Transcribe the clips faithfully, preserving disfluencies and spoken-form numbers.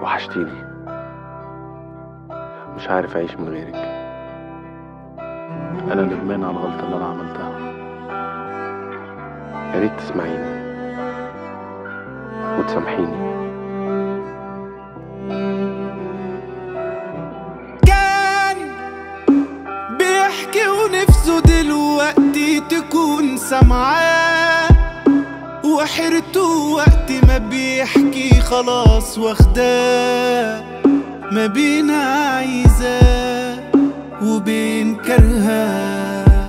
وحشتيني، مش عارف أعيش من غيرك. أنا ندمان على الغلطة اللي أنا عملتها، يا ريت تسمعيني وتسامحيني. كان بيحكي ونفسه دلوقتي تكون سمعاه، وحيرته وقت ما بيحكي خلاص واخداه ما بين عايزاه وبين كرهاه.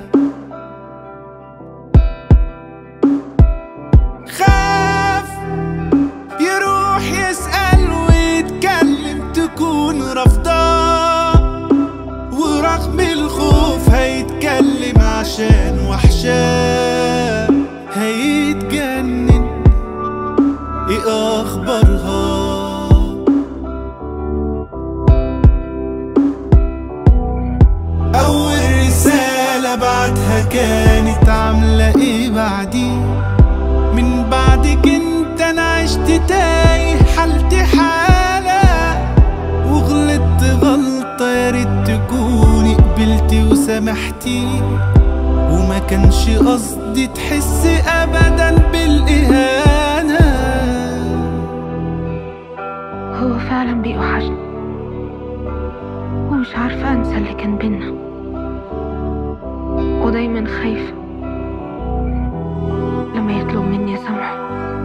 خاف يروح يسأل ويتكلم تكون رفضاه، ورغم الخوف هيتكلم عشان وحشاه. هيتجنن ايه اخبارها؟ اول رسالة بعتها كانت عاملة ايه بعدي؟ من بعدك انت انا عشت تايه، حالتي حالة وغلطت غلطة يا ريت تكوني قبلتي وسامحتي، وما كانش قصدي تحسي ابدا بالاهانة. هو فعلا بيوحشني ومش عارفة انسى اللي كان بينا، ودايما خايفة لما يطلب مني اسامحه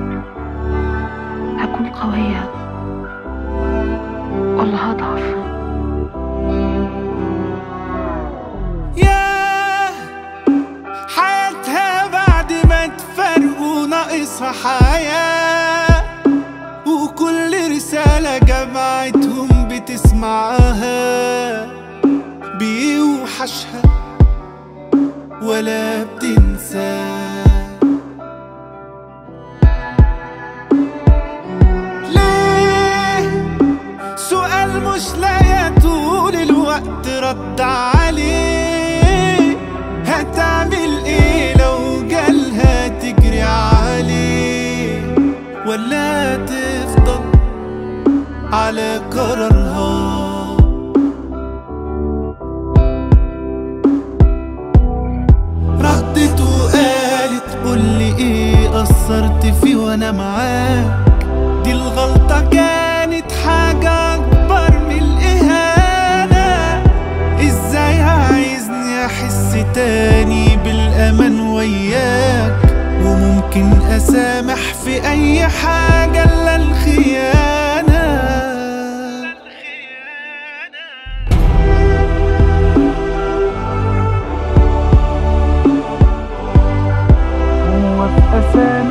هكون قوية ولا هضعف. ياه حياتها بعد ما تفرقوا ناقصها حياة، وكل رسالة جمعتهم بتسمعها بيوحشها ولا بتنساه. ليه سؤال مش لاقي طول الوقت رد عليه؟ هتعمل ايه لو جالها تجري عليه، ولا تفضل على قرارها؟ ردت وقالت قولي ايه قصرت فيه وانا معاك؟ دي الغلطة كانت حاجة اكبر من الاهانة. ازاي عايزني احس تاني بالامان وياك، وممكن اسامح في اي حاجة الا الخيانة. موافقة